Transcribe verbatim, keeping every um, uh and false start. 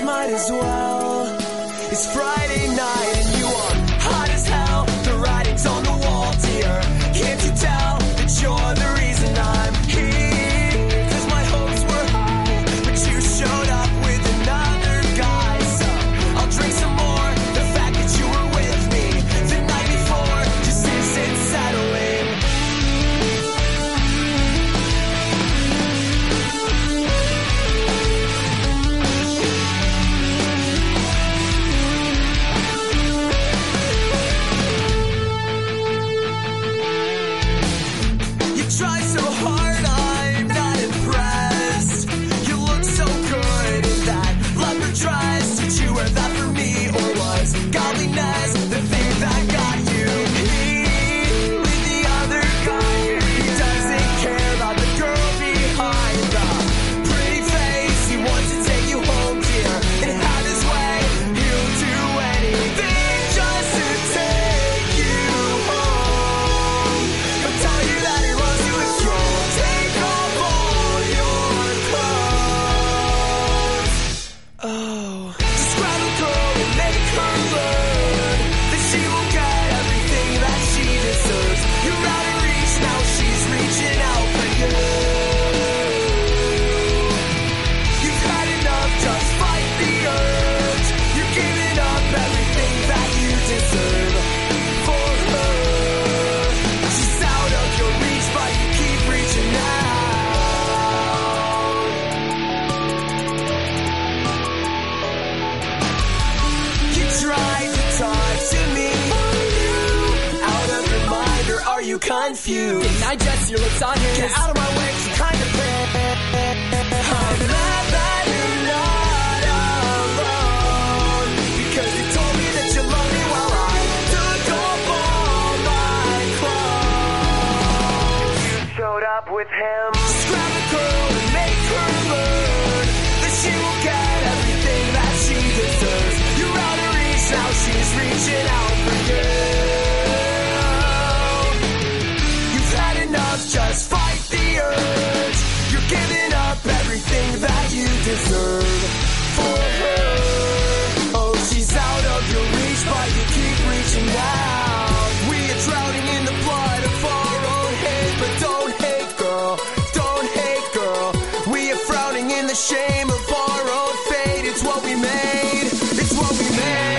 guess might as well. It's Friday night and you are hot as hell. The writing's on the wall, dear. Can't you tell that you're the reason I'm here? Cause my hopes were high, but you showed up with another guy. So I'll drink some more. The fact that you were with me the night before just isn't settling. Try so hard, I'm not impressed. You look so good in that leopard dress. Did you wear that for me, or was godliness the thing that got you? He, with the other guy, he doesn't care about the girl behind the pretty face. He wants to take you home, dear, and have his way. He'll do anything just to take you home. He'll tell you that he loves you if you'll take off all your clothes. Oh, just grab a girl and make her learn that she will get everything that she deserves. You're out of reach, now she's reaching out for you. You've had enough, just fight the urge. You're giving up everything that you deserve for her. She's out of your reach, but you keep reaching out. You tried to talk to me. Are you out of your mind, or are you confused? Didn't I just see your lips on his? Get out of my way, 'cause you're kind of pissed. I'm glad that you're not alone, because you told me that you love me while I took off all my clothes. You showed up with him. Just grab a girl and make her learn that she will get everything that she deserves. You're out of reach, now she's reaching out for you. You've had enough, just fight the urge. You're giving up everything that you deserve for her. Oh, she's out of your reach, but you keep reaching out. We are drowning in the blood of our own hate, but don't hate, girl, don't hate, girl. We are frowning in the shame of our own fate. It's what we made, it's what we made.